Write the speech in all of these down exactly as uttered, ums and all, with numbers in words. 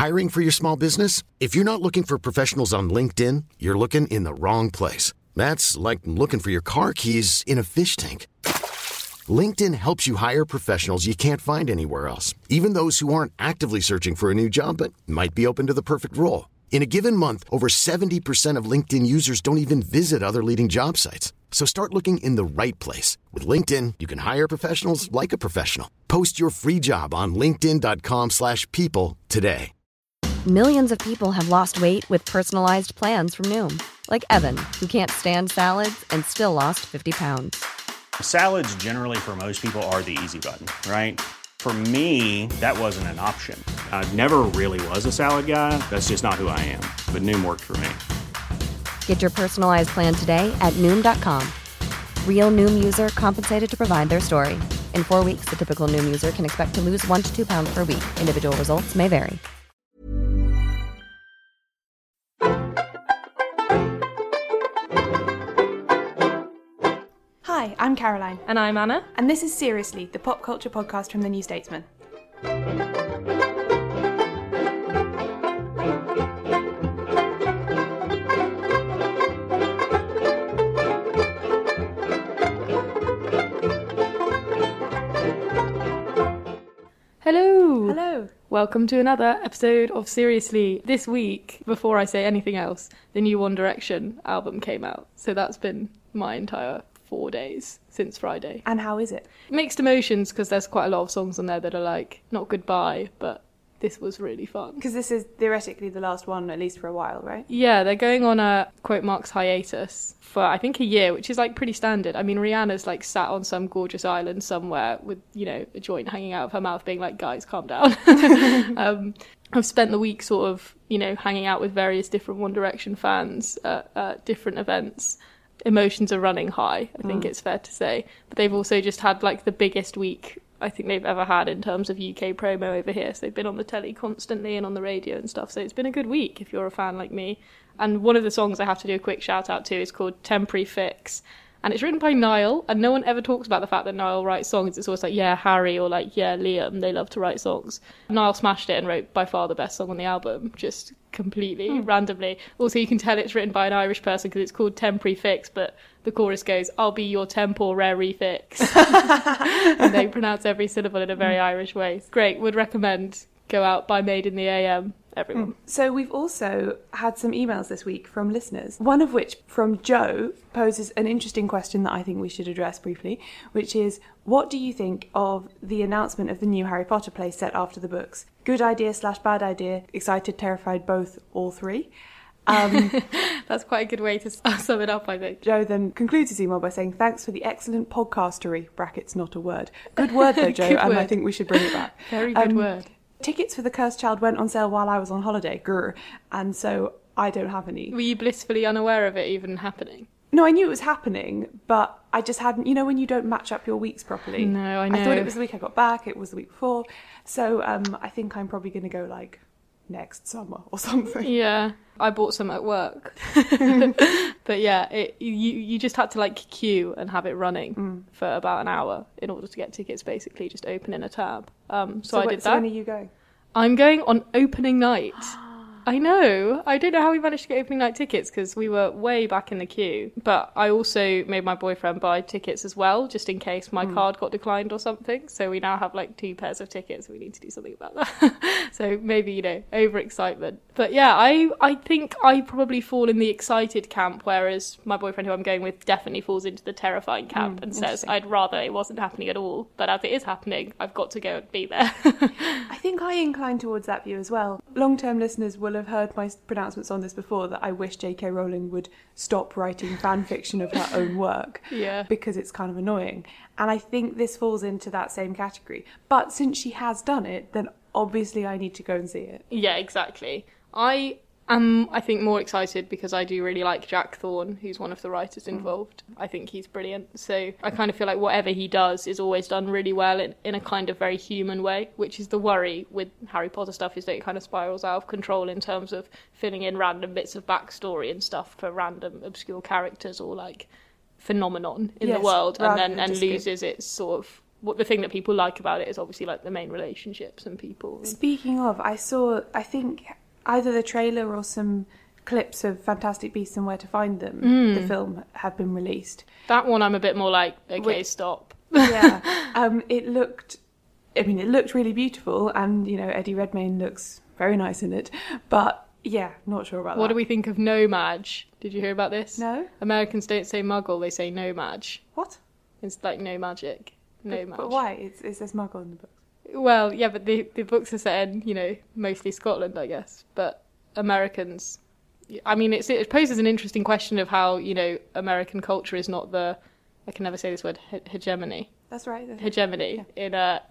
Hiring for your small business? If you're not looking for professionals on LinkedIn, you're looking in the wrong place. That's like looking for your car keys in a fish tank. LinkedIn helps you hire professionals you can't find anywhere else, even those who aren't actively searching for a new job but might be open to the perfect role. In a given month, over seventy percent of LinkedIn users don't even visit other leading job sites. So start looking in the right place. With LinkedIn, you can hire professionals like a professional. Post your free job on linkedin.com slash people today. Millions of people have lost weight with personalized plans from Noom. Like Evan, who can't stand salads and still lost fifty pounds. Salads generally for most people are the easy button, right? For me, that wasn't an option. I never really was a salad guy. That's just not who I am. But Noom worked for me. Get your personalized plan today at Noom dot com. Real Noom user compensated to provide their story. In four weeks, the typical Noom user can expect to lose one to two pounds per week. Individual results may vary. Hi, I'm Caroline. And I'm Anna. And this is Seriously, the pop culture podcast from The New Statesman. Hello. Hello. Welcome to another episode of Seriously. This week, before I say anything else, the new One Direction album came out. So that's been my entire four days since Friday. And how is it? Mixed emotions, because there's quite a lot of songs on there that are like, not goodbye, but this was really fun. Because this is theoretically the last one, at least for a while, right? Yeah, they're going on a, quote marks, hiatus for, I think, a year, which is like pretty standard. I mean, Rihanna's like sat on some gorgeous island somewhere with, you know, a joint hanging out of her mouth being like, guys, calm down. um, I've spent the week sort of, you know, hanging out with various different One Direction fans at, at different events. Emotions are running high, I think mm. it's fair to say. But they've also just had like the biggest week I think they've ever had in terms of U K promo over here. So they've been on the telly constantly and on the radio and stuff. So it's been a good week if you're a fan like me. And one of the songs I have to do a quick shout out to is called Temporary Fix. And it's written by Niall, and no one ever talks about the fact that Niall writes songs. It's always like, yeah, Harry, or like, yeah, Liam, they love to write songs. Niall smashed it and wrote by far the best song on the album, just completely mm. randomly. Also, you can tell it's written by an Irish person because it's called Temporary Fix, but the chorus goes, I'll be your temporary fix. And they pronounce every syllable in a very mm. Irish way. Great, would recommend. Go out, buy Made in the A M. Everyone. Mm. So we've also had some emails this week from listeners, one of which from Joe poses an interesting question that I think we should address briefly, which is, what do you think of the announcement of the new Harry Potter play set after the books? Good idea slash bad idea, excited, terrified, both, all three? Um, That's quite a good way to sum it up, I think. Joe then concludes his email by saying, thanks for the excellent podcastery, brackets not a word. Good word though, Joe, and word. I think we should bring it back. Very good um, word. Tickets for The Cursed Child went on sale while I was on holiday, grr, and so I don't have any. Were you blissfully unaware of it even happening? No, I knew it was happening, but I just hadn't, you know when you don't match up your weeks properly? No, I know. I thought it was the week I got back, it was the week before, so um, I think I'm probably going to go like next summer or something. Yeah, I bought some at work. But yeah, it, you you just had to like queue and have it running mm. for about an hour in order to get tickets, basically just opening a tab. Um, so, so I did so that. when are you going? I'm going on opening night. I know. I don't know how we managed to get opening night tickets because we were way back in the queue. But I also made my boyfriend buy tickets as well, just in case my mm. card got declined or something. So we now have like two pairs of tickets. We need to do something about that. So maybe, you know, overexcitement. But yeah, I, I think I probably fall in the excited camp, whereas my boyfriend, who I'm going with, definitely falls into the terrifying camp mm, and says, I'd rather it wasn't happening at all. But as it is happening, I've got to go and be there. I think I incline towards that view as well. Long-term listeners will have heard my pronouncements on this before, that I wish J K Rowling would stop writing fan fiction of her own work. Yeah. Because it's kind of annoying. And I think this falls into that same category. But since she has done it, then obviously I need to go and see it. Yeah, exactly. I am, I think, more excited because I do really like Jack Thorne, who's one of the writers involved. Mm. I think he's brilliant. So I kind of feel like whatever he does is always done really well in, in a kind of very human way, which is the worry with Harry Potter stuff, is that it kind of spirals out of control in terms of filling in random bits of backstory and stuff for random obscure characters or like phenomenon in yes, the world, and then and just loses its sort of what the thing that people like about it is obviously like the main relationships and people. Speaking of, I saw, I think, either the trailer or some clips of Fantastic Beasts and Where to Find Them, mm. the film, have been released. That one I'm a bit more like, okay, Wait, stop. Yeah. Um, it looked, I mean, it looked really beautiful, and, you know, Eddie Redmayne looks very nice in it, but yeah, not sure about what that. What do we think of No Madge? Did you hear about this? No. Americans don't say muggle, they say No Madge. What? It's like no magic. No but, Madge. But why? It's, it says muggle in the book. Well, yeah, but the, the books are set in, you know, mostly Scotland, I guess. But Americans... I mean, it's, it poses an interesting question of how, you know, American culture is not the... I can never say this word, he- hegemony. That's right. That's hegemony yeah. in uh,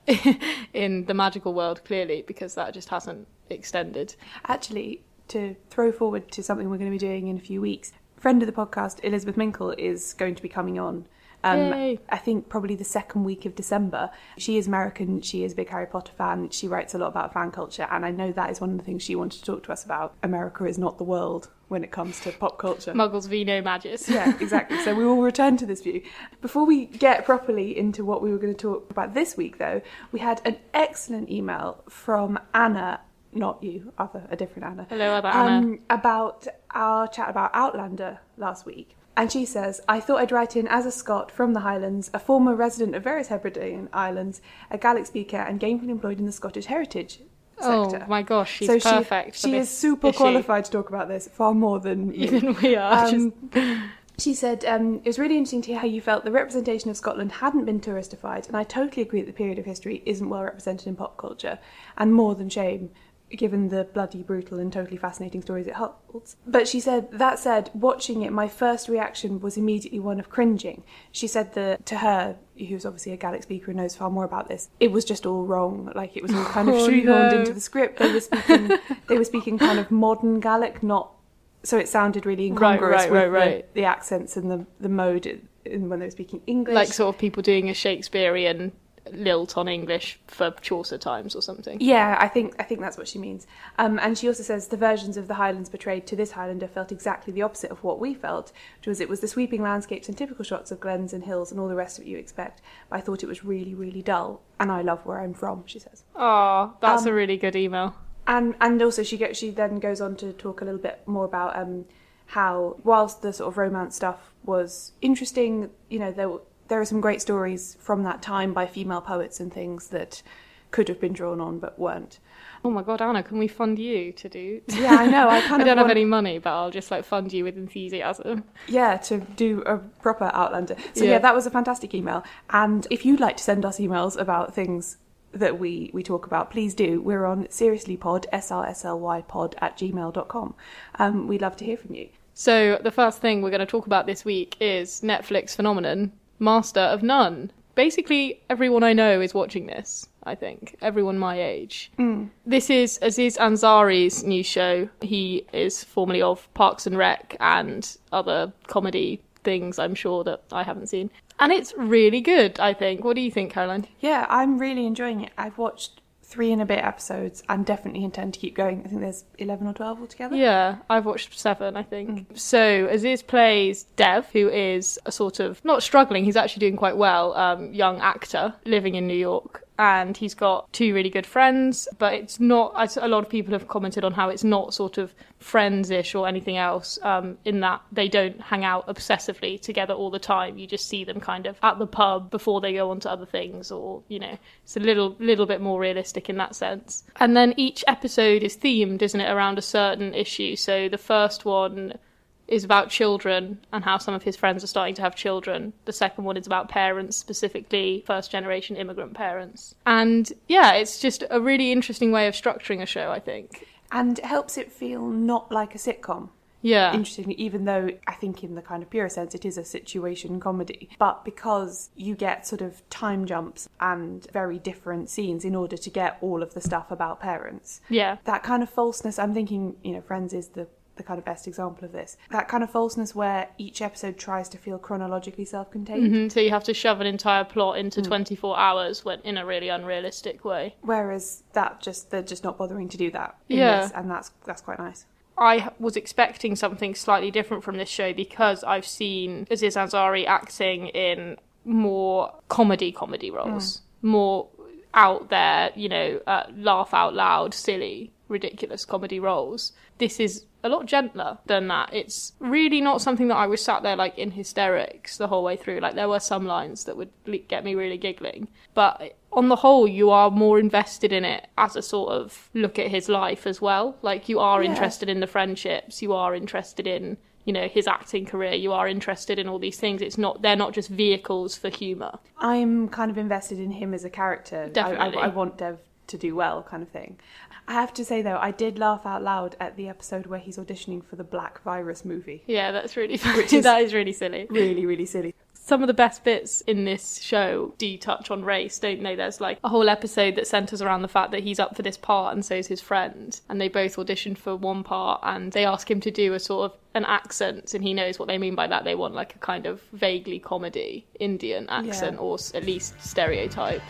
in the magical world, clearly, because that just hasn't extended. Actually, to throw forward to something we're going to be doing in a few weeks, friend of the podcast, Elizabeth Minkle, is going to be coming on. Um, Yay. I think probably the second week of December. She is American, she is a big Harry Potter fan, she writes a lot about fan culture, and I know that is one of the things she wanted to talk to us about. America is not the world when it comes to pop culture. Muggles v no Madges. Yeah, exactly. So we will return to this view. Before we get properly into what we were going to talk about this week, though, we had an excellent email from Anna, not you, other, a different Anna. Hello, other um, Anna. About our chat about Outlander last week. And she says, I thought I'd write in as a Scot from the Highlands, a former resident of various Hebridean islands, a Gaelic speaker and gainfully employed in the Scottish heritage sector. Oh my gosh, she's so perfect she, for she this is super issue. qualified to talk about this, far more than me. Even we are. Um, just... She said, um, it was really interesting to hear how you felt the representation of Scotland hadn't been touristified, and I totally agree that the period of history isn't well represented in pop culture, and more than shame, given the bloody, brutal and totally fascinating stories it holds. But she said, that said, watching it, my first reaction was immediately one of cringing. She said that to her, who's obviously a Gaelic speaker and knows far more about this, it was just all wrong. Like, it was all kind of Oh, shoehorned no. into the script. They were speaking, they were speaking kind of modern Gaelic, not... So it sounded really incongruous right, with right, right. The, the accents and the, the mode in, in when they were speaking English. Like sort of people doing a Shakespearean lilt on English for Chaucer times or something. Yeah, I think I think that's what she means. Um, and she also says the versions of the Highlands portrayed to this Highlander felt exactly the opposite of what we felt, which was it was the sweeping landscapes and typical shots of glens and hills and all the rest of it you expect. But I thought it was really, really dull. And I love where I'm from, she says. Oh, that's Um, a really good email. And and also she get, she then goes on to talk a little bit more about um, how whilst the sort of romance stuff was interesting, you know, there were There are some great stories from that time by female poets and things that could have been drawn on but weren't. Oh my god, Anna, can we fund you to do? Yeah, I know. I kind I of don't have want, any money, but I'll just like fund you with enthusiasm. yeah, to do a proper Outlander. So Yeah. yeah, that was a fantastic email. And if you'd like to send us emails about things that we, we talk about, please do. We're on seriouslypod, S R S L Y pod at gmail dot com. Um, we'd love to hear from you. So the first thing we're going to talk about this week is Netflix phenomenon, Master of None. Basically, everyone I know is watching this, I think. Everyone my age. Mm. This is Aziz Ansari's new show. He is formerly of Parks and Rec and other comedy things, I'm sure, that I haven't seen. And it's really good, I think. What do you think, Caroline? Yeah, I'm really enjoying it. I've watched three and a bit episodes and definitely intend to keep going. I think there's eleven or twelve altogether. Yeah, I've watched seven, I think. Mm. So Aziz plays Dev, who is a sort of, not struggling, he's actually doing quite well, um, young actor living in New York. And he's got two really good friends, but it's not, a lot of people have commented on how it's not sort of friends-ish or anything else, um, in that they don't hang out obsessively together all the time. You just see them kind of at the pub before they go on to other things, or, you know, it's a little, little bit more realistic in that sense. And then each episode is themed, isn't it, around a certain issue. So the first one is about children and how some of his friends are starting to have children. The second one is about parents, specifically first-generation immigrant parents. And yeah, it's just a really interesting way of structuring a show, I think. And it helps it feel not like a sitcom. Yeah. Interestingly, even though I think in the kind of pure sense it is a situation comedy. But because you get sort of time jumps and very different scenes in order to get all of the stuff about parents. Yeah. That kind of falseness, I'm thinking, you know, Friends is the the kind of best example of this. That kind of falseness where each episode tries to feel chronologically self-contained. Mm-hmm. So you have to shove an entire plot into mm. twenty-four hours when, in a really unrealistic way. Whereas that just, they're just not bothering to do that in yeah. this, and that's that's quite nice. I was expecting something slightly different from this show because I've seen Aziz Ansari acting in more comedy comedy roles. Mm. more out there, you know, uh, laugh out loud, silly, ridiculous comedy roles. This is a lot gentler than that. It's really not something that I was sat there like in hysterics the whole way through. Like there were some lines that would get me really giggling, but on the whole you are more invested in it as a sort of look at his life as well. Like you are yeah. interested in the friendships, you are interested in, you know, his acting career, you are interested in all these things. It's not, they're not just vehicles for humour. I'm kind of invested in him as a character. Definitely. I, I, I want Dev to do well, kind of thing. I have to say though, I did laugh out loud at the episode where he's auditioning for the Black Virus movie. Yeah, that's really funny. Which is that is really silly. Really, really silly. Some of the best bits in this show do touch on race, don't they? There's like a whole episode that centres around the fact that he's up for this part and so is his friend. And they both auditioned for one part and they ask him to do a sort of an accent, and he knows what they mean by that. They want like a kind of vaguely comedy Indian accent, yeah. or at least stereotype.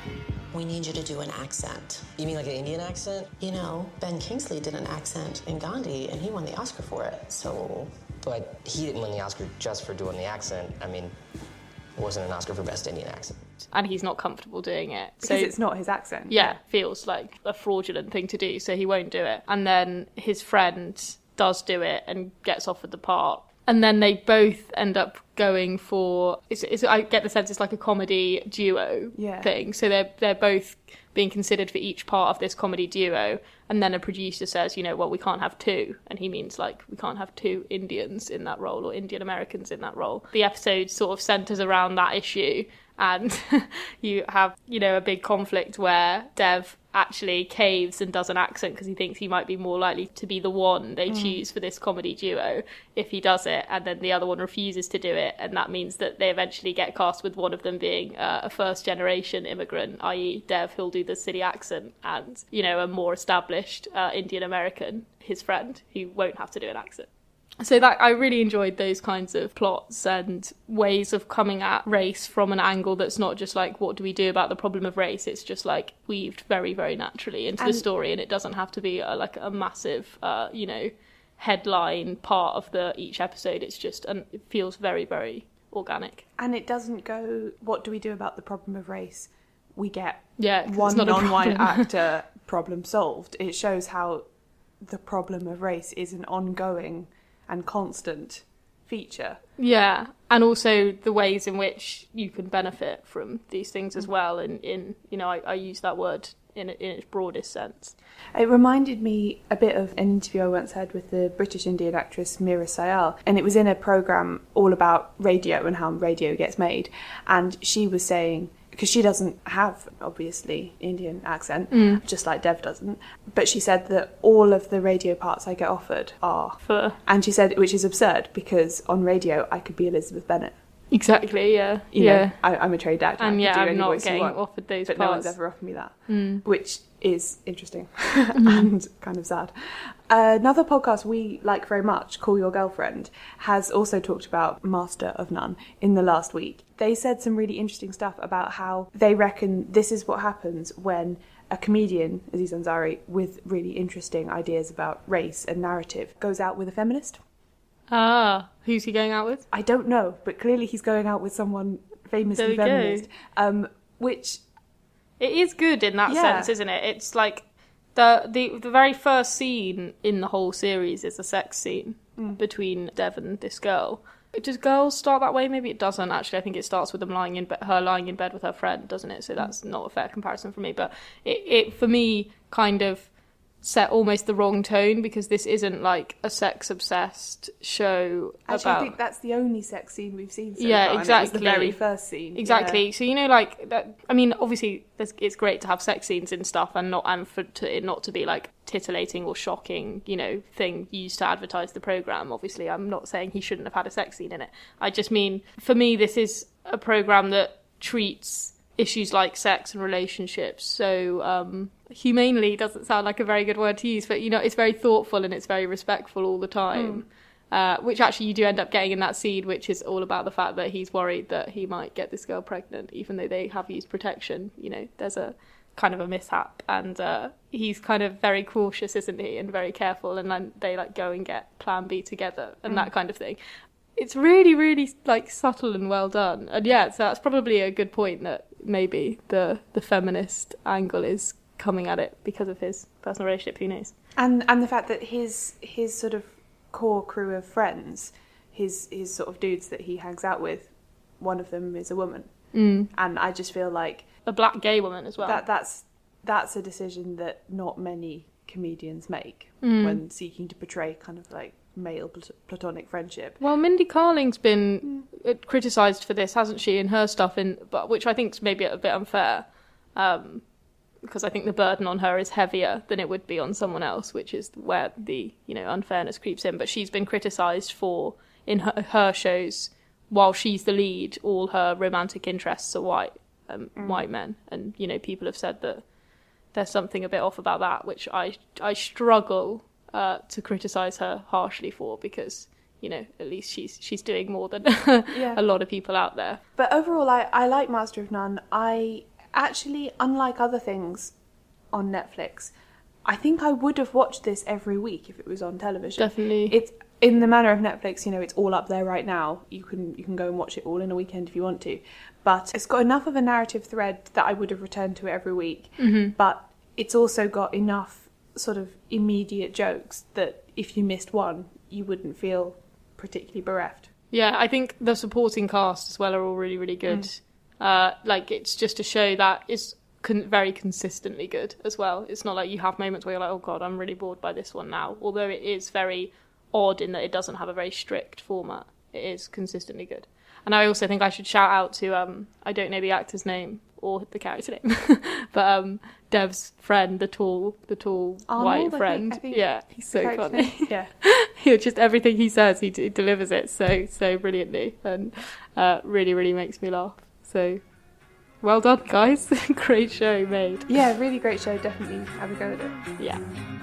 We need you to do an accent. You mean like an Indian accent? You know, Ben Kingsley did an accent in Gandhi and he won the Oscar for it, so... But he didn't win the Oscar just for doing the accent. I mean, it wasn't an Oscar for Best Indian Accent. And he's not comfortable doing it. Because so, it's not his accent. Yeah, yeah, feels like a fraudulent thing to do, so he won't do it. And then his friend does do it and gets offered the part. And then they both end up going for... It's, it's, I get the sense it's like a comedy duo yeah. thing. So they're they're both being considered for each part of this comedy duo. And then a producer says, you know, well, we can't have two. And he means, like, we can't have two Indians in that role or Indian Americans in that role. The episode sort of centres around that issue. And you have, you know, a big conflict where Dev actually caves and does an accent because he thinks he might be more likely to be the one they mm. choose for this comedy duo if he does it, and then the other one refuses to do it, and that means that they eventually get cast with one of them being uh, a first generation immigrant, that is. Dev, who'll do the city accent, and, you know, a more established uh, Indian American, his friend, who won't have to do an accent. So that I really enjoyed those kinds of plots and ways of coming at race from an angle that's not just like, what do we do about the problem of race? It's just like weaved very, very naturally into and the story, and it doesn't have to be a, like a massive, uh, you know, headline part of the each episode. It's just, and it feels very, very organic. And it doesn't go, what do we do about the problem of race? We get yeah, one non-white actor problem solved. It shows how the problem of race is an ongoing and constant feature. Yeah, and also the ways in which you can benefit from these things as well. And in, you know, I, I use that word in, in its broadest sense. It reminded me a bit of an interview I once had with the British Indian actress Meera Syal, and it was in a programme all about radio and how radio gets made. And she was saying, because she doesn't have, obviously, Indian accent, mm. just like Dev doesn't. But she said that all of the radio parts I get offered are. For. And she said, which is absurd, because on radio I could be Elizabeth Bennet. Exactly, yeah. You yeah. know, I, I'm a trained actor. And I yeah, do I'm any not voice getting you want, offered those but parts. no one's ever offered me that, mm. which is interesting and kind of sad. Uh, another podcast we like very much, Call Your Girlfriend, has also talked about Master of None in the last week. They said some really interesting stuff about how they reckon this is what happens when a comedian, Aziz Ansari, with really interesting ideas about race and narrative, goes out with a feminist. Ah, who's he going out with? I don't know, but clearly he's going out with someone famously feminist. Um, which... It is good in that yeah. sense, isn't it? It's like the, the the very first scene in the whole series is a sex scene mm. between Dev and this girl. Does girls start that way? Maybe it doesn't, actually. I think it starts with them lying in be- her lying in bed with her friend, doesn't it? So that's mm. not a fair comparison for me. But it, it, for me, kind of set almost the wrong tone, because this isn't like a sex-obsessed show Actually, about... I think that's the only sex scene we've seen so yeah, far. exactly. And it was the very first scene. Exactly. Yeah. So, you know, like, that, I mean, obviously, it's great to have sex scenes and stuff, and not and for to, it not to be, like, titillating or shocking, you know, thing used to advertise the programme. Obviously, I'm not saying he shouldn't have had a sex scene in it. I just mean, for me, this is a programme that treats issues like sex and relationships so um humanely doesn't sound like a very good word to use, but, you know, it's very thoughtful and it's very respectful all the time. mm. uh which actually you do end up getting in that scene, which is all about the fact that he's worried that he might get this girl pregnant even though they have used protection. You know, there's a kind of a mishap, and uh he's kind of very cautious, isn't he, and very careful, and then they like go and get plan B together and mm. that kind of thing. It's really, really, like, subtle and well done. And yeah, so that's probably a good point, that maybe the the feminist angle is coming at it because of his personal relationship. Who knows? And and the fact that his his sort of core crew of friends, his his sort of dudes that he hangs out with, one of them is a woman, mm. and I just feel like a black gay woman as well. That that's that's a decision that not many comedians make mm. when seeking to portray kind of like male plat- platonic friendship. Well, Mindy Carling's been mm. criticised for this, hasn't she, in her stuff, in but which I think is maybe a bit unfair, um, because I think the burden on her is heavier than it would be on someone else, which is where the, you know, unfairness creeps in. But she's been criticised for, in her, her shows, while she's the lead, all her romantic interests are white, um, mm. white men, and you know, people have said that there's something a bit off about that, which I I struggle uh, to criticise her harshly for, because, you know, at least she's she's doing more than yeah. a lot of people out there. But overall, I, I like Master of None. I actually, unlike other things on Netflix, I think I would have watched this every week if it was on television. Definitely. It's in the manner of Netflix, you know, it's all up there right now. You can you can go and watch it all in a weekend if you want to. But it's got enough of a narrative thread that I would have returned to it every week. Mm-hmm. But it's also got enough sort of immediate jokes that if you missed one, you wouldn't feel particularly bereft. Yeah, I think the supporting cast as well are all really, really good. Mm. Uh, like, it's just a show that is con- very consistently good as well. It's not like you have moments where you're like, oh God, I'm really bored by this one now. Although it is very odd in that it doesn't have a very strict format. It is consistently good. And I also think I should shout out to, um, I don't know the actor's name or the character name, but um, Dev's friend, the tall, the tall Arnold, white friend. I think, I think yeah, he's so funny. Name. Yeah, he, just everything he says, he, d- delivers it so so brilliantly, and uh, really, really makes me laugh. So, well done, guys! Great show made. Yeah, really great show. Definitely have a go at it. Yeah.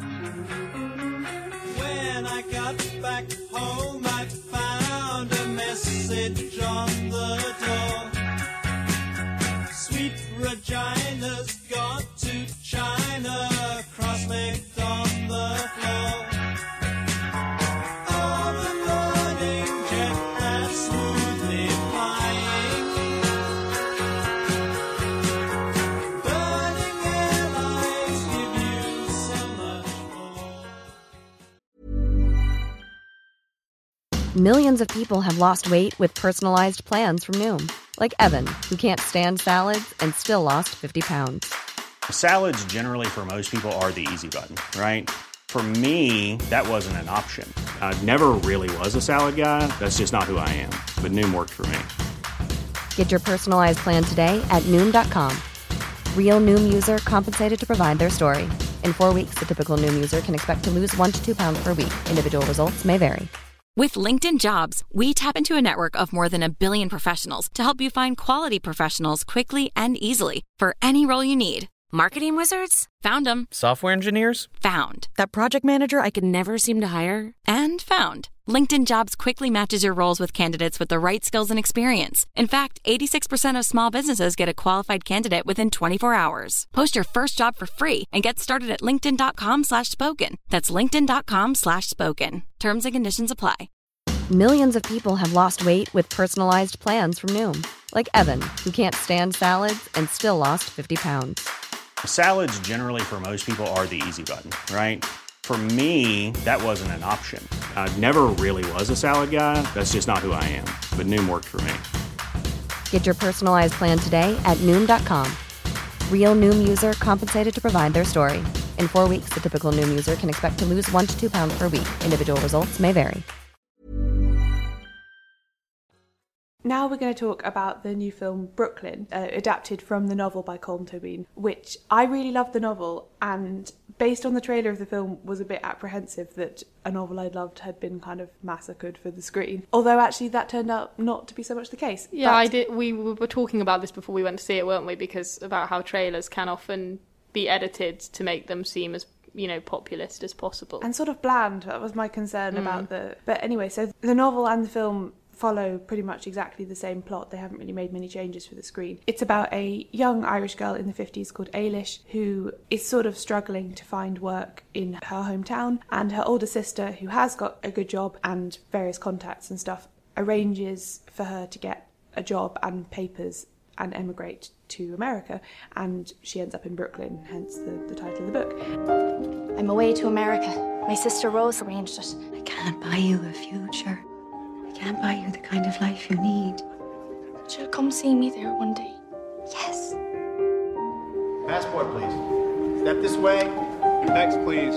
When I got back home, I found a message on the door. Sweet Regina's got to China, cross-legged on the floor. Oh, the morning jet that's smoothly flying. Burning airlines give you so much more. Millions of people have lost weight with personalized plans from Noom. Like Evan, who can't stand salads and still lost fifty pounds. Salads generally for most people are the easy button, right? For me, that wasn't an option. I never really was a salad guy. That's just not who I am. But Noom worked for me. Get your personalized plan today at Noom dot com. Real Noom user compensated to provide their story. In four weeks, the typical Noom user can expect to lose one to two pounds per week. Individual results may vary. With LinkedIn Jobs, we tap into a network of more than a billion professionals to help you find quality professionals quickly and easily for any role you need. Marketing wizards? Found them. Software engineers? Found. That project manager I could never seem to hire? And found. LinkedIn Jobs quickly matches your roles with candidates with the right skills and experience. In fact, eighty-six percent of small businesses get a qualified candidate within twenty-four hours. Post your first job for free and get started at linkedin.com slash spoken. That's linkedin.com slash spoken. Terms and conditions apply. Millions of people have lost weight with personalized plans from Noom. Like Evan, who can't stand salads and still lost fifty pounds. Salads generally for most people are the easy button, right? For me, that wasn't an option. I never really was a salad guy. That's just not who I am. But Noom worked for me. Get your personalized plan today at Noom dot com. Real Noom user compensated to provide their story. In four weeks, the typical Noom user can expect to lose one to two pounds per week. Individual results may vary. Now we're going to talk about the new film Brooklyn, uh, adapted from the novel by Colm Tobin, which I really loved the novel, and based on the trailer of the film was a bit apprehensive that a novel I'd loved had been kind of massacred for the screen. Although actually that turned out not to be so much the case. Yeah, but... I did. We were talking about this before we went to see it, weren't we? Because about how trailers can often be edited to make them seem as, you know, populist as possible. And sort of bland. That was my concern Mm. about the... But anyway, so the novel and the film follow pretty much exactly the same plot. They haven't really made many changes for the screen. It's about a young Irish girl in the fifties called Ailish who is sort of struggling to find work in her hometown, and her older sister, who has got a good job and various contacts and stuff, arranges for her to get a job and papers and emigrate to America, and she ends up in Brooklyn, hence the, the title of the book. I'm away to America. My sister Rose arranged it. I can't buy you a future. I can't buy you the kind of life you need. But you'll come see me there one day. Yes. Passport, please. Step this way. Next, please.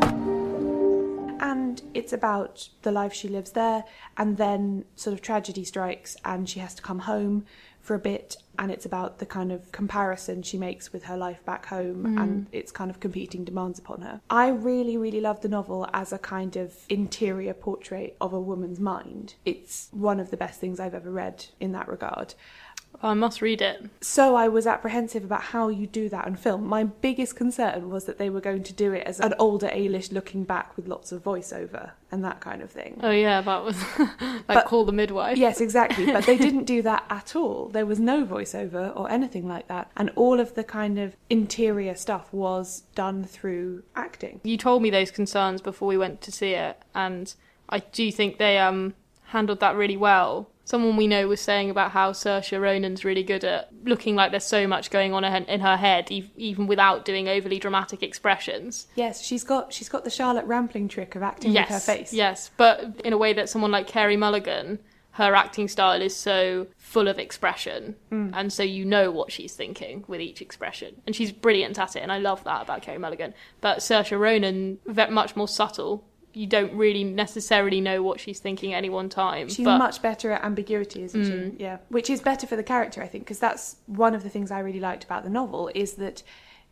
And it's about the life she lives there, and then sort of tragedy strikes and she has to come home for a bit, and it's about the kind of comparison she makes with her life back home mm. and its kind of competing demands upon her. I really, really love the novel as a kind of interior portrait of a woman's mind. It's one of the best things I've ever read in that regard. I must read it. So I was apprehensive about how you do that on film. My biggest concern was that they were going to do it as an older Eilish looking back with lots of voiceover and that kind of thing. Oh yeah, that was like but, Call the Midwife. Yes, exactly. But they didn't do that at all. There was no voiceover or anything like that. And all of the kind of interior stuff was done through acting. You told me those concerns before we went to see it, and I do think they um handled that really well. Someone we know was saying about how Saoirse Ronan's really good at looking like there's so much going on in her head, even without doing overly dramatic expressions. Yes, she's got she's got the Charlotte Rampling trick of acting yes, with her face. Yes, but in a way that someone like Carey Mulligan, her acting style is so full of expression, mm. and so you know what she's thinking with each expression. And she's brilliant at it, and I love that about Carey Mulligan. But Saoirse Ronan, very much more subtle. You don't really necessarily know what she's thinking at any one time. She's but... much better at ambiguity, isn't mm. she? Yeah, which is better for the character, I think, because that's one of the things I really liked about the novel, is that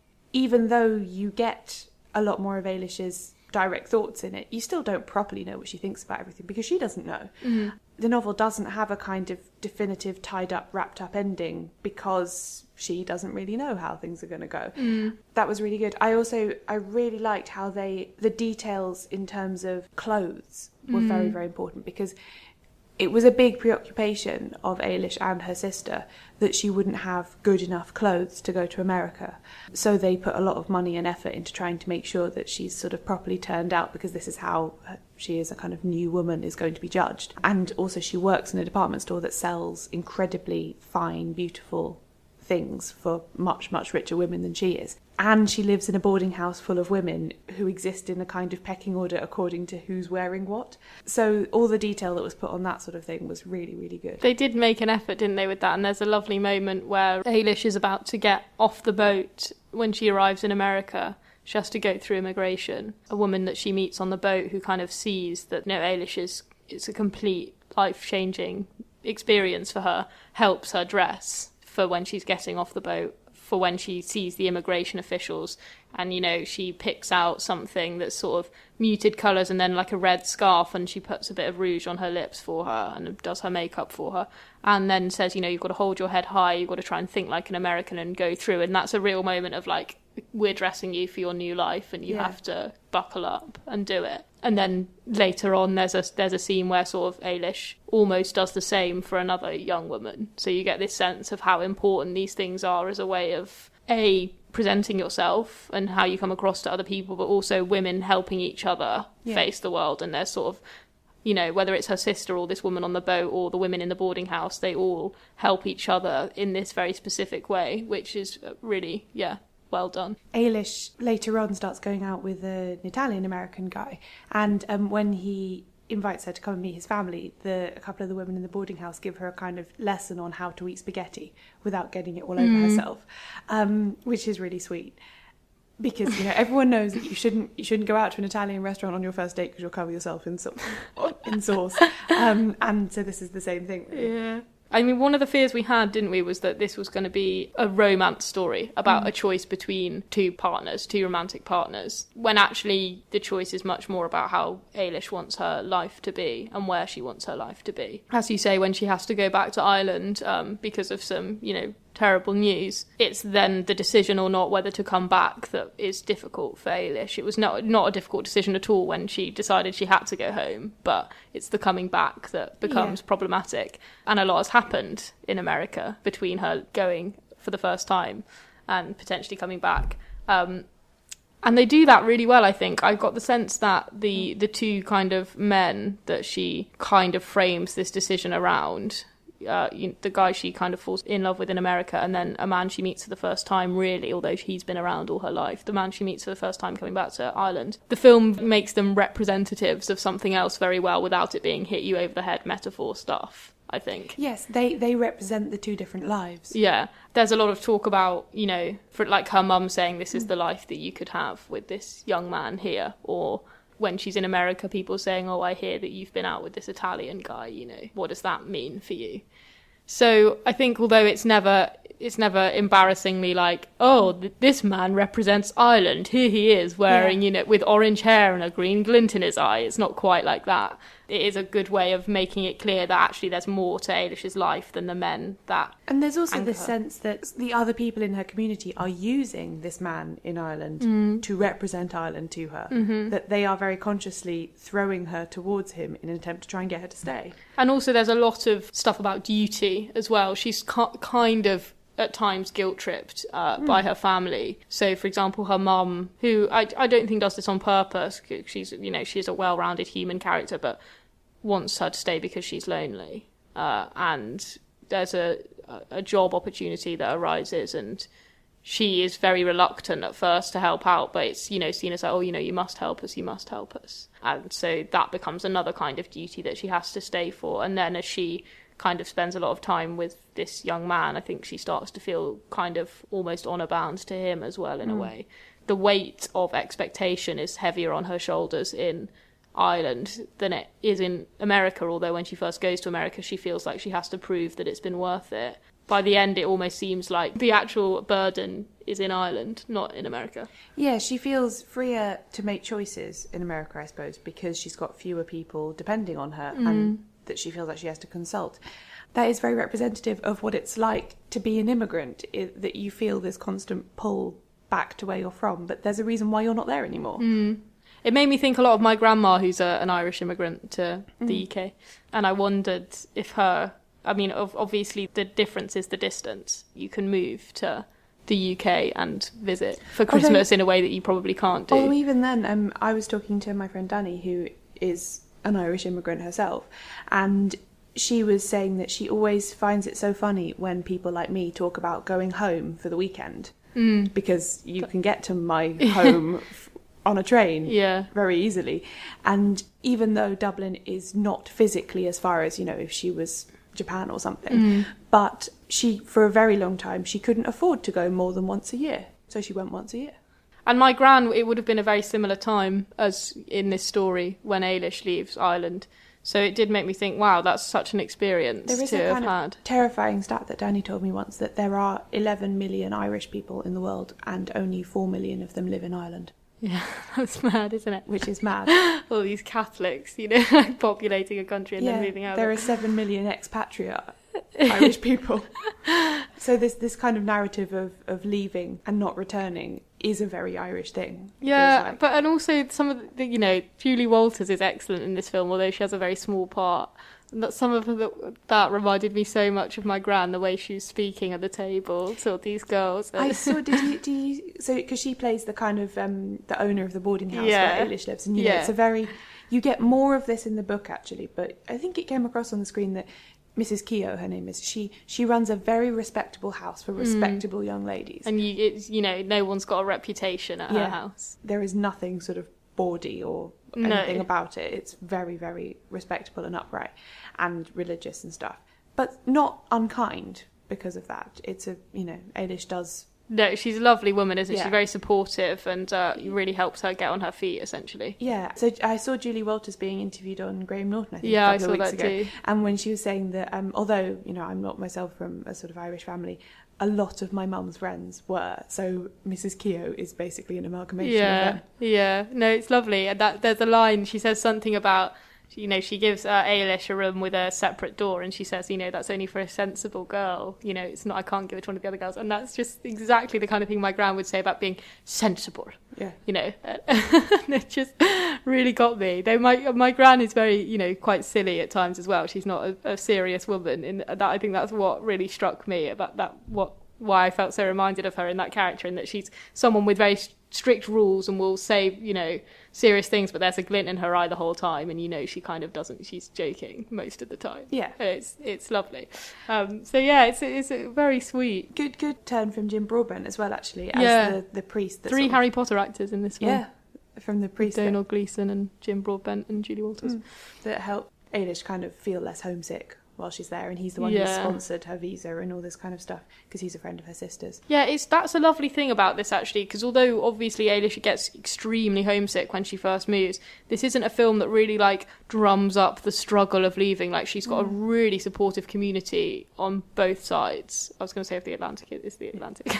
even though you get a lot more of Eilish's direct thoughts in it, you still don't properly know what she thinks about everything, because she doesn't know. Mm. The novel doesn't have a kind of definitive, tied-up, wrapped-up ending, because she doesn't really know how things are going to go. Mm. That was really good. I also, I really liked how they, the details in terms of clothes were mm. very, very important, because it was a big preoccupation of Eilish and her sister that she wouldn't have good enough clothes to go to America. So they put a lot of money and effort into trying to make sure that she's sort of properly turned out, because this is how she is a kind of new woman is going to be judged. And also she works in a department store that sells incredibly fine, beautiful things for much, much richer women than she is. And she lives in a boarding house full of women who exist in a kind of pecking order according to who's wearing what. So all the detail that was put on that sort of thing was really, really good. They did make an effort, didn't they, with that? And there's a lovely moment where Eilish is about to get off the boat when she arrives in America. She has to go through immigration. A woman that she meets on the boat who kind of sees that, you know, Eilish is, it's a complete life-changing experience for her, helps her dress for when she's getting off the boat, for when she sees the immigration officials, and, you know, she picks out something that's sort of muted colours and then like a red scarf, and she puts a bit of rouge on her lips for her and does her makeup for her, and then says, you know, you've got to hold your head high, you've got to try and think like an American and go through. And that's a real moment of like, we're dressing you for your new life and you yeah. have to buckle up and do it. And then later on, there's a there's a scene where sort of Eilish almost does the same for another young woman. So you get this sense of how important these things are as a way of, A, presenting yourself and how you come across to other people, but also women helping each other yeah. face the world. And there's sort of, you know, whether it's her sister or this woman on the boat or the women in the boarding house, they all help each other in this very specific way, which is really, yeah, well done. Eilish later on starts going out with an Italian-American guy, and um, when he invites her to come and meet his family, the a couple of the women in the boarding house give her a kind of lesson on how to eat spaghetti without getting it all over mm. herself, um, which is really sweet. Because, you know, everyone knows that you shouldn't you shouldn't go out to an Italian restaurant on your first date because you'll cover yourself in, so- in sauce. Um, and so this is the same thing. Really. Yeah. I mean, one of the fears we had, didn't we, was that this was going to be a romance story about mm. a choice between two partners, two romantic partners, when actually the choice is much more about how Eilish wants her life to be and where she wants her life to be. As you say, when she has to go back to Ireland um, because of some, you know, terrible news, it's then the decision or not whether to come back that is difficult for Eilish. It was not not a difficult decision at all when she decided she had to go home, but it's the coming back that becomes yeah. problematic. And a lot has happened in America between her going for the first time and potentially coming back. Um, and they do that really well, I think. I got the sense that the, the two kind of men that she kind of frames this decision around uh, you, the guy she kind of falls in love with in America, and then a man she meets for the first time, really, although he's been around all her life, the man she meets for the first time coming back to Ireland. The film makes them representatives of something else very well without it being hit you over the head metaphor stuff, I think. Yes, they, they represent the two different lives. Yeah. There's a lot of talk about, you know, for like her mum saying this is the life that you could have with this young man here, or when she's in America, people saying, oh, I hear that you've been out with this Italian guy, you know, what does that mean for you? So I think although it's never it's never embarrassingly like, oh, th- this man represents Ireland, here he is wearing, yeah. you know, with orange hair and a green glint in his eye, it's not quite like that. It is a good way of making it clear that actually there's more to Ailish's life than the men that And there's also anchor this her. sense that the other people in her community are using this man in Ireland Mm. to represent Ireland to her. Mhm. That they are very consciously throwing her towards him in an attempt to try and get her to stay. And also there's a lot of stuff about duty as well. She's ki- kind of at times guilt-tripped uh, Mm. by her family. So, for example, her mum, who I, I don't think does this on purpose, she's, you know, she's a well-rounded human character, but wants her to stay because she's lonely. Uh, and there's a, a job opportunity that arises, and she is very reluctant at first to help out, but it's, you know, seen as like, oh, you know, you must help us, you must help us. And so that becomes another kind of duty that she has to stay for. And then as she kind of spends a lot of time with this young man, I think she starts to feel kind of almost honour bound to him as well, in Mm. a way. The weight of expectation is heavier on her shoulders in Ireland than it is in America, although when she first goes to America she feels like she has to prove that it's been worth it. By the end it almost seems like the actual burden is in Ireland, not in America. Yeah, she feels freer to make choices in America, I suppose, because she's got fewer people depending on her Mm. and that she feels like she has to consult. That is very representative of what it's like to be an immigrant, i- that you feel this constant pull back to where you're from, but there's a reason why you're not there anymore. Mm. It made me think a lot of my grandma, who's a, an Irish immigrant to the Mm. U K, and I wondered if her, I mean, ov- obviously the difference is the distance. You can move to the U K and visit for Although- Christmas in a way that you probably can't do. Although even then, um, I was talking to my friend Danny, who is an Irish immigrant herself, and she was saying that she always finds it so funny when people like me talk about going home for the weekend, Mm. because you can get to my home f- on a train Yeah. very easily. And even though Dublin is not physically as far as, you know, if she was Japan or something, Mm. but she, for a very long time, she couldn't afford to go more than once a year. So she went once a year. And my gran, it would have been a very similar time as in this story when Ailish leaves Ireland. So it did make me think, wow, that's such an experience There is to a have kind had. of terrifying stat that Danny told me once, that there are eleven million Irish people in the world and only four million of them live in Ireland. Yeah, that's mad, isn't it? Which is mad. All these Catholics, you know, like populating a country and yeah, then moving out. there are seven million expatriate Irish people. So this this kind of narrative of, of leaving and not returning is a very Irish thing. it Yeah, feels like. but and also some of the, you know, Julie Walters is excellent in this film, although she has a very small part. And that some of the, that reminded me so much of my gran, the way she was speaking at the table to all these girls. I saw. Did you? Do you? So because she plays the kind of um, the owner of the boarding house Yeah. where Ailish lives, and you know, Yeah. it's a very. You get more of this in the book actually, but I think it came across on the screen that Missus Keogh, her name is, she she runs a very respectable house for respectable young ladies. And you, it's, you know, no one's got a reputation at her Yeah. house. There is nothing sort of bawdy or No. anything about it. It's very, very respectable and upright and religious and stuff. But not unkind because of that. It's a, you know, Ailish does... No, she's a lovely woman, isn't she? Yeah. She's very supportive and uh, really helps her get on her feet, essentially. Yeah, so I saw Julie Walters being interviewed on Graham Norton, I think, Yeah, a I couple saw of weeks that ago. too. And when she was saying that, um, although, you know, I'm not myself from a sort of Irish family, a lot of my mum's friends were. So Missus Keogh is basically an amalgamation of Yeah, them. yeah. No, it's lovely. And that there's a line, she says something about, you know, she gives uh, Ailish a room with a separate door and she says, you know, that's only for a sensible girl. You know, it's not, I can't give it to one of the other girls. And that's just exactly the kind of thing my gran would say about being sensible. Yeah. You know, and it just really got me. Though my my gran is very, you know, quite silly at times as well. She's not a, a serious woman. And that, I think that's what really struck me about that, what why I felt so reminded of her in that character, and that she's someone with very strict rules and will say, you know, serious things, but there's a glint in her eye the whole time, and you know she kind of doesn't, she's joking most of the time. Yeah. It's it's lovely. Um, so yeah, it's it's a very sweet. Good good turn from Jim Broadbent as well, actually, as Yeah. the, the priest. That Three sort of- Harry Potter actors in this one. Yeah, from the priest. that- Donald Gleeson and Jim Broadbent and Julie Walters. Mm. That help Ailish kind of feel less homesick while she's there, and he's the one who Yeah. sponsored her visa and all this kind of stuff because he's a friend of her sister's. Yeah, it's that's a lovely thing about this, actually, because although obviously Ailish gets extremely homesick when she first moves, this isn't a film that really like drums up the struggle of leaving. Like, she's got a really supportive community on both sides. I was going to say if the Atlantic is the Atlantic.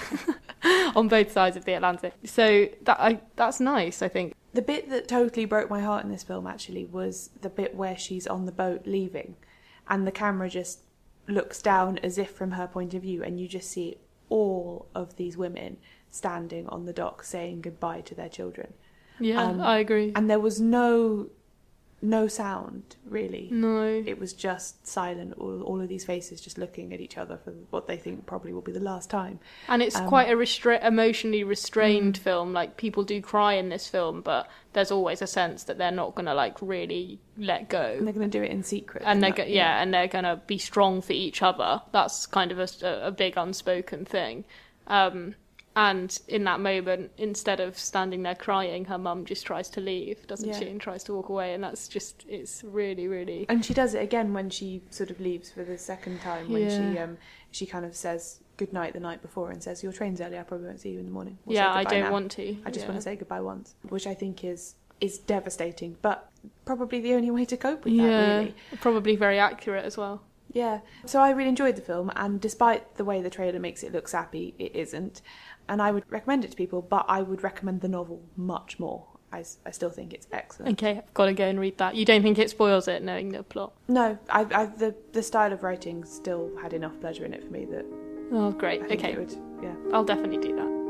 On both sides of the Atlantic. So that I, that's nice, I think. The bit that totally broke my heart in this film, actually, was the bit where she's on the boat leaving and the camera just looks down as if from her point of view, and you just see all of these women standing on the dock saying goodbye to their children. Yeah, Um, I agree. And there was no no sound, really. No. It was just silent, all, all of these faces just looking at each other for what they think probably will be the last time. And it's Um, quite a restra- emotionally restrained Mm. film. Like, people do cry in this film, but there's always a sense that they're not going to, like, really let go. And they're going to do it in secret. And they're that- go- yeah, and they're going to be strong for each other. That's kind of a, a big unspoken thing. Um, and in that moment, instead of standing there crying, her mum just tries to leave, doesn't Yeah. she? And tries to walk away. And that's just, it's really, really... And she does it again when she sort of leaves for the second time, when she Yeah. um she kind of says goodnight the night before and says, your train's early, I probably won't see you in the morning. We'll say Yeah, I goodbye don't now. want to. I just Yeah. want to say goodbye once, which I think is is devastating, but probably the only way to cope with that, Yeah, really. probably very accurate as well. Yeah, so I really enjoyed the film, and despite the way the trailer makes it look sappy, it isn't. And I would recommend it to people, but I would recommend the novel much more. I, s- I still think it's excellent. Okay, I've got to go and read that. You don't think it spoils it, knowing the plot? No, I, I, the the style of writing still had enough pleasure in it for me that Oh, great. I think Okay. it would, yeah. I'll definitely do that.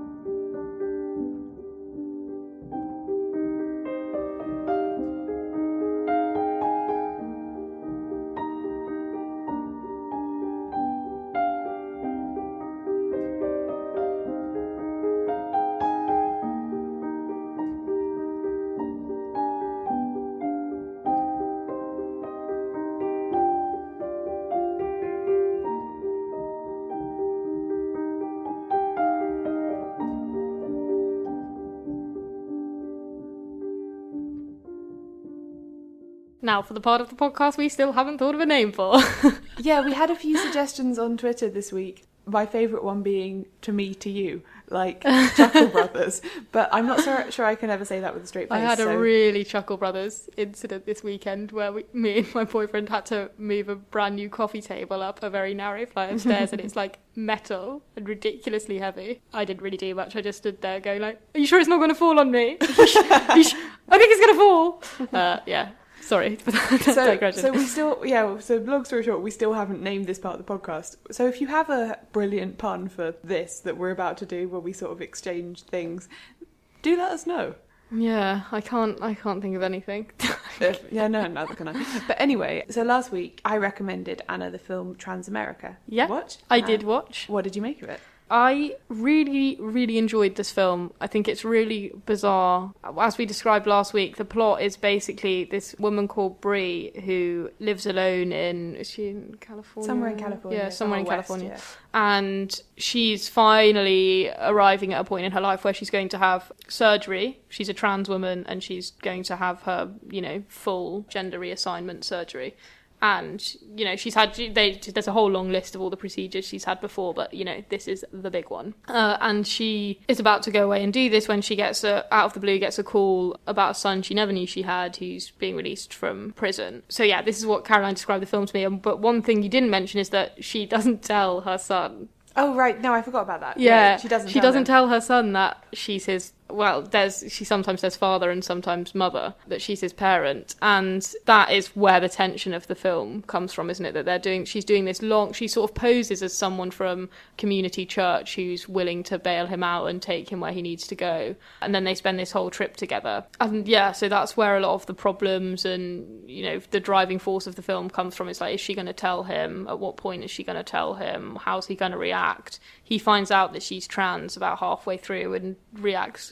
Now, for the part of the podcast we still haven't thought of a name for. Yeah, we had a few suggestions on Twitter this week. My favourite one being "To Me, To You," like Chuckle Brothers. But I'm not so, sure I can ever say that with a straight face. I had a so- really Chuckle Brothers incident this weekend where we, me and my boyfriend had to move a brand new coffee table up a very narrow flight of stairs, and it's like metal and ridiculously heavy. I didn't really do much. I just stood there going like, "Are you sure it's not going to fall on me? Are you sure- are you sure- I think it's going to fall." Uh, yeah. Sorry for that so, digression. so we still, yeah, so long story short, we still haven't named this part of the podcast. So if you have a brilliant pun for this that we're about to do, where we sort of exchange things, do let us know. Yeah, I can't. I can't think of anything. If- yeah, no, neither can I. But anyway, so last week I recommended Anna the film Transamerica. Yeah, Watch? I Uh, did watch. What did you make of it? I really, really enjoyed this film. I think it's really bizarre. As we described last week, the plot is basically this woman called Bree who lives alone in, is she in California? Somewhere in California, Yeah, somewhere in somewhere west, California. yeah. And she's finally arriving at a point in her life where she's going to have surgery. She's a trans woman and she's going to have her, you know, full gender reassignment surgery. And, you know, she's had, they, there's a whole long list of all the procedures she's had before, but, you know, this is the big one. Uh, and she is about to go away and do this when she gets, a, out of the blue, gets a call about a son she never knew she had who's being released from prison. So, yeah, this is what Caroline described the film to me. But one thing you didn't mention is that she doesn't tell her son. Oh, right. No, I forgot about that. Yeah, she doesn't She tell doesn't him. tell her son that she's his. Well, there's she sometimes says father and sometimes mother, that she's his parent, and that is where the tension of the film comes from, isn't it? That they're doing, she's doing this long. She sort of poses as someone from community church who's willing to bail him out and take him where he needs to go, and then they spend this whole trip together. And yeah, so that's where a lot of the problems and, you know, the driving force of the film comes from. It's like, is she going to tell him? At what point is she going to tell him? How's he going to react? He finds out that she's trans about halfway through and reacts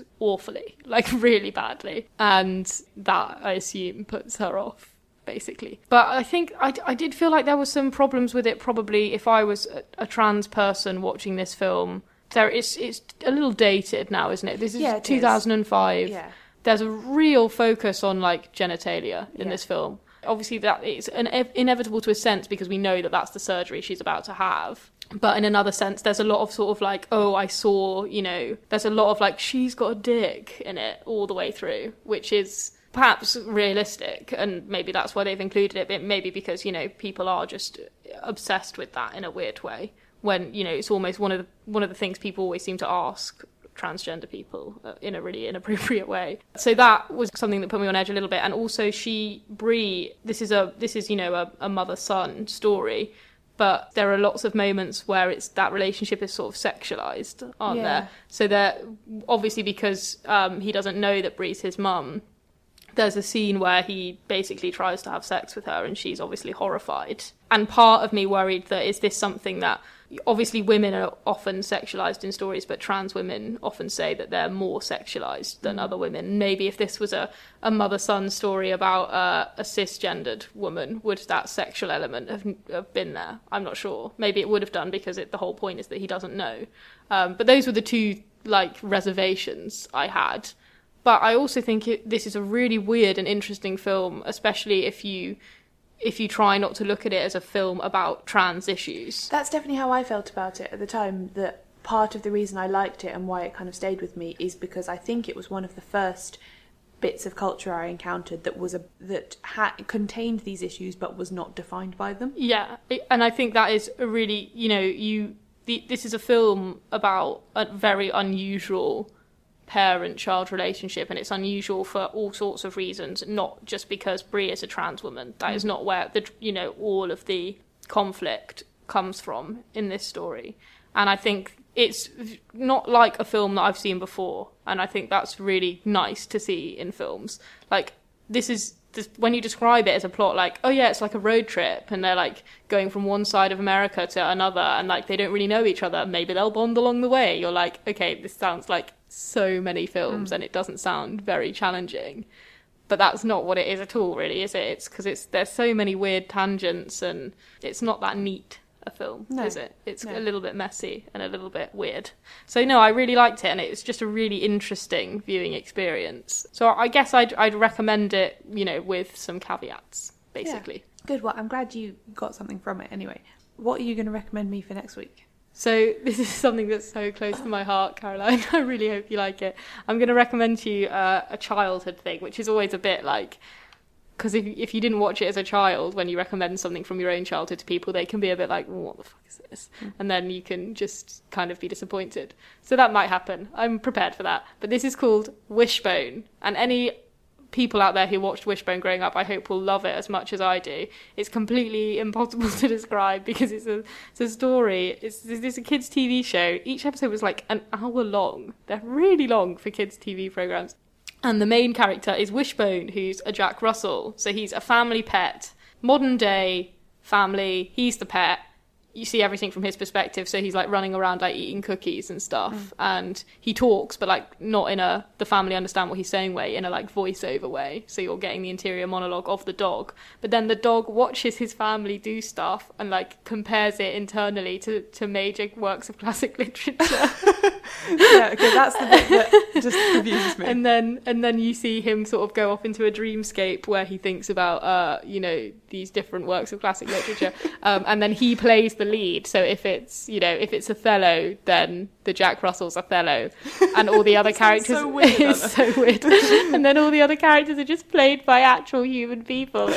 awfully, like really badly. And that, I assume, puts her off, basically. But I think I, I did feel like there were some problems with it, probably, if I was a, a trans person watching this film. There, it's, it's a little dated now, isn't it? This is yeah, it two thousand five. Is. Yeah. There's a real focus on, like, genitalia in yeah. this film. Obviously, that it's an inevitable to a sense because we know that that's the surgery she's about to have. But in another sense, there's a lot of sort of like, oh, I saw, you know, there's a lot of like, she's got a dick in it all the way through, which is perhaps realistic. And maybe that's why they've included it. But maybe because, you know, people are just obsessed with that in a weird way. When, you know, it's almost one of the, one of the things people always seem to ask transgender people uh, in a really inappropriate way. So that was something that put me on edge a little bit. And also she, Brie, this is a, this is, you know, a, a mother-son story, but there are lots of moments where it's, that relationship is sort of sexualized, aren't yeah. there? So that, obviously because um, he doesn't know that Brie's his mum, there's a scene where he basically tries to have sex with her and she's obviously horrified. And part of me worried that, is this something that, obviously women are often sexualised in stories, but trans women often say that they're more sexualised than mm. other women. Maybe if this was a, a mother-son story about uh, a cisgendered woman, would that sexual element have, have been there? I'm not sure. Maybe it would have done because it, the whole point is that he doesn't know. Um, but those were the two, like, reservations I had. But I also think it, this is a really weird and interesting film, especially if you if you try not to look at it as a film about trans issues. That's definitely how I felt about it at the time, that part of the reason I liked it and why it kind of stayed with me is because I think it was one of the first bits of culture I encountered that was a that ha- contained these issues but was not defined by them. Yeah, and I think that is a really, you know, you the, this is a film about a very unusual parent-child relationship, and it's unusual for all sorts of reasons, not just because Brie is a trans woman. That mm. is not where the, you know, all of the conflict comes from in this story. And I think it's not like a film that I've seen before, and I think that's really nice to see in films. Like, this is this, when you describe it as a plot, like, oh yeah, it's like a road trip, and they're like going from one side of America to another, and like they don't really know each other, maybe they'll bond along the way. You're like, okay, this sounds like so many films, mm. and it doesn't sound very challenging. But that's not what it is at all, really, is it? It's because it's there's so many weird tangents, and it's not that neat a film, no. is it? It's no. a little bit messy and a little bit weird. So no, I really liked it, and it's just a really interesting viewing experience. So I guess I'd I'd recommend it, you know, with some caveats, basically. Yeah. Good. Well, I'm glad you got something from it. Anyway, what are you going to recommend me for next week? So this is something that's so close to my heart, Caroline. I really hope you like it. I'm going to recommend to you uh, a childhood thing, which is always a bit like, because if if you didn't watch it as a child, when you recommend something from your own childhood to people, they can be a bit like, what the fuck is this? Mm. And then you can just kind of be disappointed. So that might happen. I'm prepared for that. But this is called Wishbone. And any people out there who watched Wishbone growing up, I hope will love it as much as I do. It's completely impossible to describe because it's a it's a story. It's, it's a kids' T V show. Each episode was like an hour long. They're really long for kids' T V programmes. And the main character is Wishbone, who's a Jack Russell. So he's a family pet, modern day family. He's the pet. You see everything from his perspective. So he's like running around like eating cookies and stuff. Mm. And he talks, but like not in a the family understand what he's saying way, in a like voiceover way. So you're getting the interior monologue of the dog. But then the dog watches his family do stuff and like compares it internally to, to major works of classic literature. Yeah, okay, that's the bit that just confuses me. And then and then you see him sort of go off into a dreamscape where he thinks about uh, you know, these different works of classic literature. Um, and then he plays the lead. So if it's, you know, if it's Othello, then the Jack Russell's Othello, and all the other characters so weird, is so weird. And then all the other characters are just played by actual human people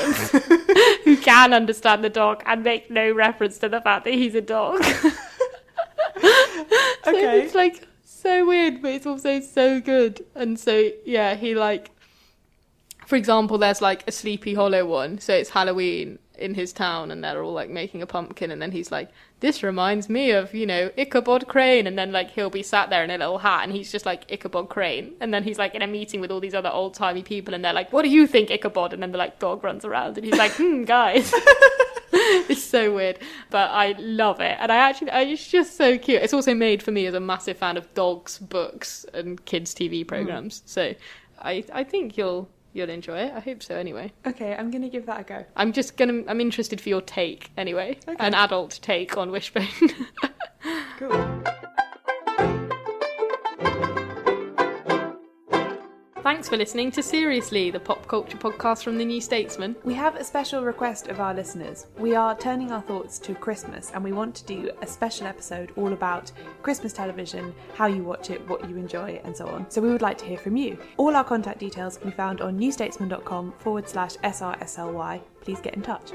who can understand the dog and make no reference to the fact that he's a dog. So okay, it's like so weird, but it's also so good. And so yeah, he like, for example, there's like a Sleepy Hollow one. So it's Halloween in his town and they're all like making a pumpkin, and then he's like, this reminds me of, you know, Ichabod Crane, and then like he'll be sat there in a little hat and he's just like Ichabod Crane, and then he's like in a meeting with all these other old-timey people and they're like, what do you think, Ichabod? And then the like dog runs around and he's like, hmm, guys. It's so weird, but I love it. And I actually, it's just so cute. It's also made for me as a massive fan of dogs, books, and kids' T V programs. Mm. So I, I think you'll you'll enjoy it. I hope so. Anyway. Okay, I'm gonna give that a go. I'm just gonna. I'm interested for your take anyway. Okay. An adult take on Wishbone. Cool. Thanks for listening to Seriously, the pop culture podcast from The New Statesman. We have a special request of our listeners. We are turning our thoughts to Christmas, and we want to do a special episode all about Christmas television, how you watch it, what you enjoy, and so on. So we would like to hear from you. All our contact details can be found on newstatesman.com forward slash SRSLY. Please get in touch.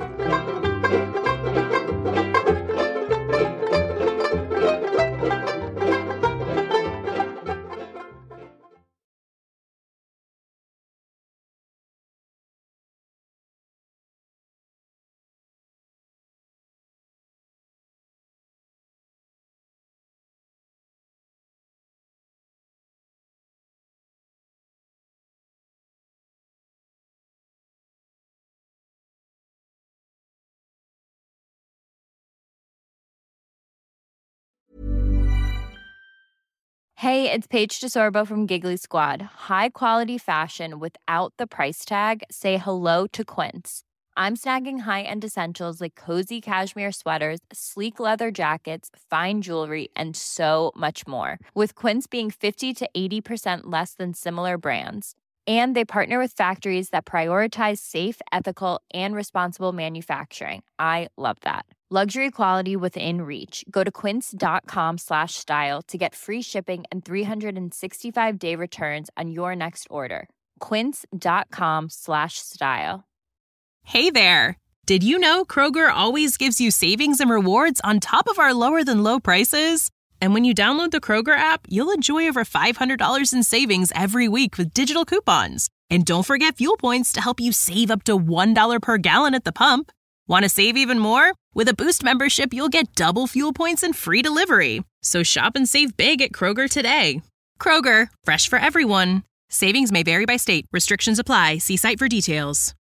Hey, it's Paige DeSorbo from Giggly Squad. High quality fashion without the price tag. Say hello to Quince. I'm snagging high-end essentials like cozy cashmere sweaters, sleek leather jackets, fine jewelry, and so much more. With Quince being fifty to eighty percent less than similar brands. And they partner with factories that prioritize safe, ethical, and responsible manufacturing. I love that. Luxury quality within reach. Go to quince.com slash style to get free shipping and three sixty-five day returns on your next order. Quince.com slash style. Hey there. Did you know Kroger always gives you savings and rewards on top of our lower than low prices? And when you download the Kroger app, you'll enjoy over five hundred dollars in savings every week with digital coupons. And don't forget fuel points to help you save up to one dollar per gallon at the pump. Want to save even more? With a Boost membership, you'll get double fuel points and free delivery. So shop and save big at Kroger today. Kroger, fresh for everyone. Savings may vary by state. Restrictions apply. See site for details.